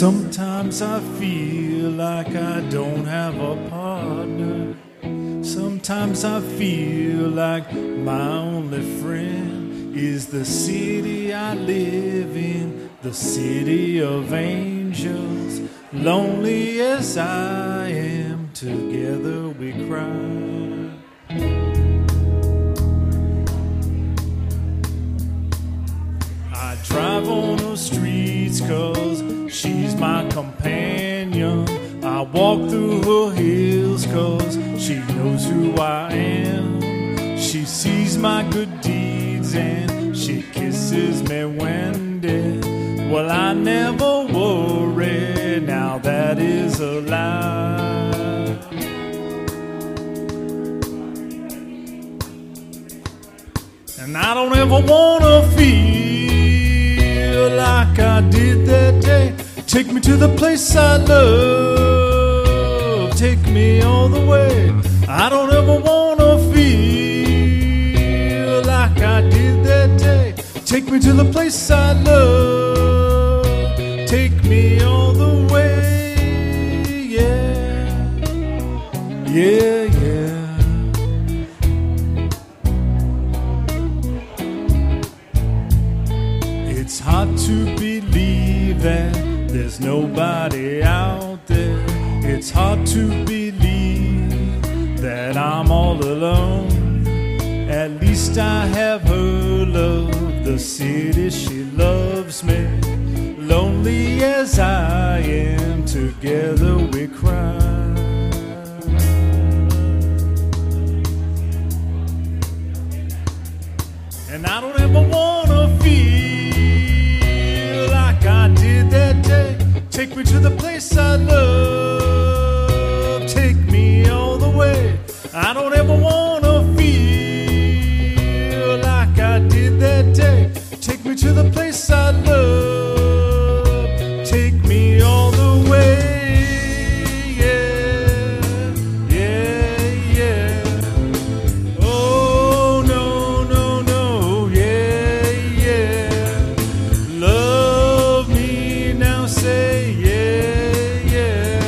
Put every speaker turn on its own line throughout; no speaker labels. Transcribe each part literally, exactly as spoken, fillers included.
Sometimes I feel like I don't have a partner. Sometimes I feel like my only friend is the city I live in, the city of angels. Lonely as I am, together we cry. I drive on the streets 'cause she's my companion. I walk through her hills 'cause she knows who I am. She sees my good deeds and she kisses me when dead. Well, I never worry, now that is a lie. And I don't ever wanna feel like I did that day. Take me to the place I love, take me all the way. I don't ever wanna feel like I did that day. Take me to the place I love, take me all the way. Yeah, yeah, yeah. It's hard to believe that there's nobody out there. It's hard to believe that I'm all alone. At least I have her love, the city she loves me. Lonely as I am, together we cry. And I don't ever wanna feel like I did that day. Take me to the place I love, take me all the way. I don't ever wanna feel like I did that day. Take me to the place I love, take me all the way. Yeah, yeah, yeah. Oh, no, no, no, yeah, yeah. Love me now, say yeah, yeah.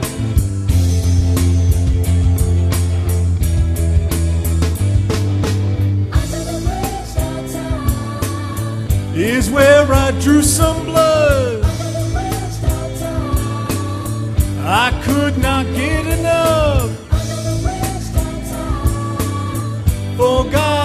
Is where I drew some blood. I could not get enough. For God